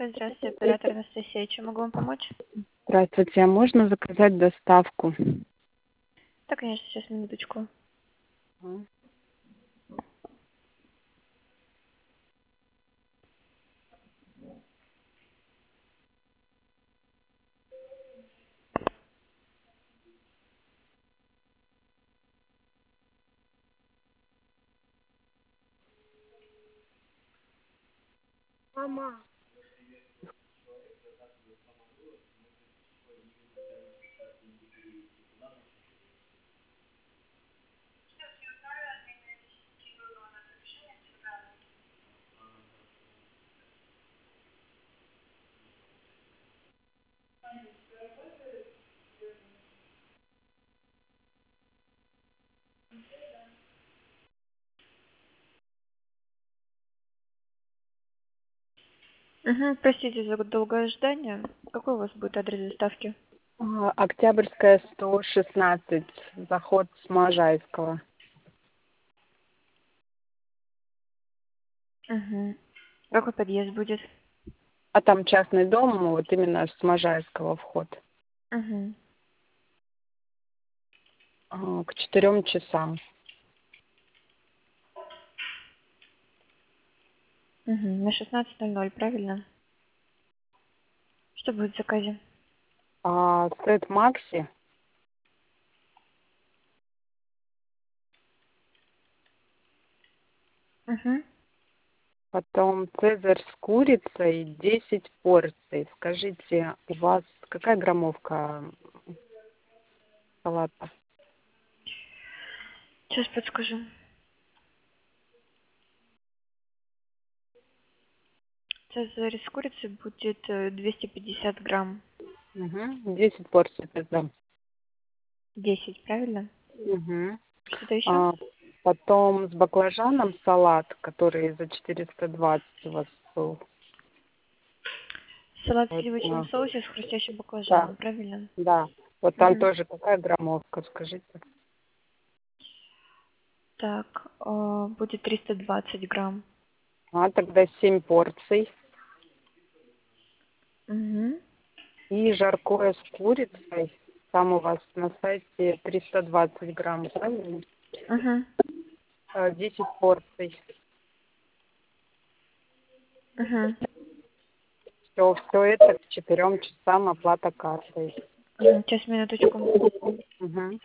Киевская. Здравствуйте, оператор Анастасия. Чем могу вам помочь? Здравствуйте, а можно заказать доставку? Да, конечно, сейчас минуточку. Мгм. Угу, простите за долгое ожидание. Какой у вас будет адрес доставки? Октябрьская, 116, заход с Можайского. Угу. Какой подъезд будет? А там частный дом, вот именно с Можайского вход. Угу. К 4 часам. Угу. На 16:00, правильно? Что будет в заказе? Сет Макси, Угу. потом Цезарь с курицей, 10 порций. Скажите, у вас какая граммовка салата? Сейчас подскажу. Цезарь с курицей будет 250 грамм. Угу. 10 порций тогда. 10, правильно? Угу. Что-то еще? А, Потом с баклажаном салат, который за 420 у вас был. Салат в Вот, сливочном соусе с хрустящим да, баклажаном, правильно? да. Вот там Угу. тоже какая граммовка, скажите? Так, будет 320 грамм. Тогда 7 порций. Угу. И жаркое с курицей. Там у вас на сайте 320 грамм, правильно? Угу. 10 порций. Угу. Все это к 4 часам оплата картой. Угу. Сейчас, минуточку. Угу.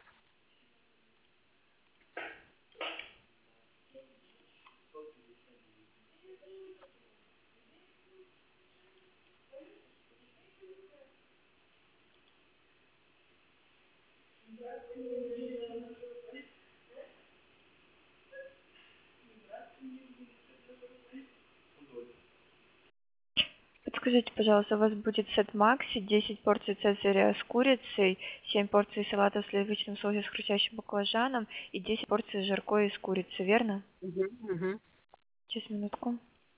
Подскажите, пожалуйста, у вас будет сет Макси, 10 порций цезаря с курицей, 7 порций салата в сливочном соусе с хрустящим баклажаном и 10 порций жаркое из курицы, верно? Угу. Угу. Сейчас, минутку.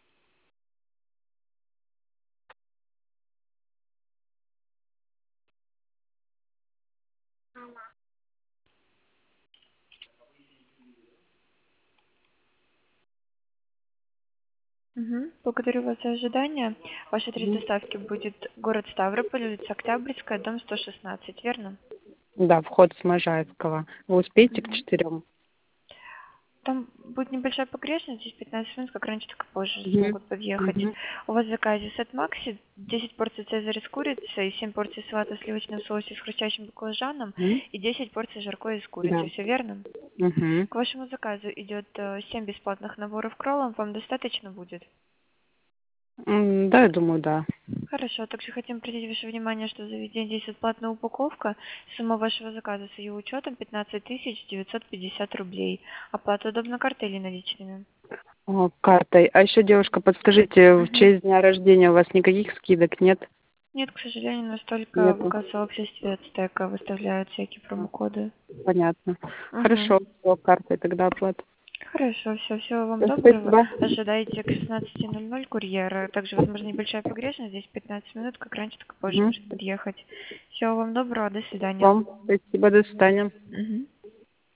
Угу. Благодарю вас за ожидание. Ваш адрес доставки будет город Ставрополь, улица Октябрьская, дом 116, верно? Да, вход с Можайского. Вы успеете к Угу. 4? Там будет небольшая погрешность, здесь 15 минут, как раньше, так и позже Угу. смогут подъехать. Угу. У вас в заказе сет Макси, 10 порций цезаря с курицей, 7 порций салата в сливочном соусе с хрустящим баклажаном и 10 порций жаркое из курицы. Да. Все верно? Угу. К вашему заказу идет 7 бесплатных наборов кроллов. Вам достаточно будет? Да, я думаю, да. Хорошо. Также хотим обратить ваше внимание, что в заведении действует платная упаковка. Сумма вашего заказа с ее учетом 15 950 рублей. Оплата удобна картой или наличными? Картой. А еще, девушка, подскажите, в Мгм. честь дня рождения у вас никаких скидок нет? Нет, к сожалению, настолько в Нету. экосообществе Ацтека выставляют всякие промокоды. Понятно. Угу. Хорошо, все, картой тогда оплата. Хорошо, всего вам Всё, доброго. спасибо. Ожидайте к 16:00 курьера. Также, возможно, небольшая погрешность. Здесь 15 минут, как раньше, так и позже Угу. может подъехать. Всего вам доброго, до свидания. Вам спасибо, до свидания. Мгм.